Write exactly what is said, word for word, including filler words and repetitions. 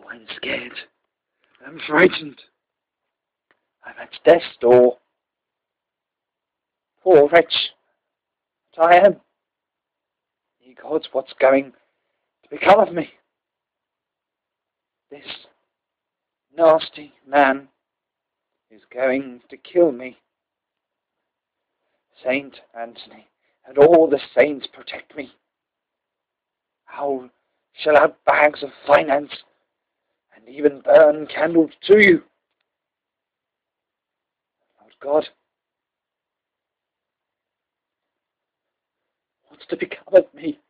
I'm scared. I'm frightened. I'm at death's door. Poor wretch that I am. Ye gods, what's going to become of me? This nasty man is going to kill me. Saint Anthony and all the saints protect me. How shall I have bags of finance and even burn candles to you? Lord God, what's to become of me?